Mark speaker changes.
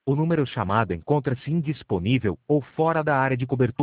Speaker 1: O número chamado encontra-se indisponível ou fora da área de cobertura.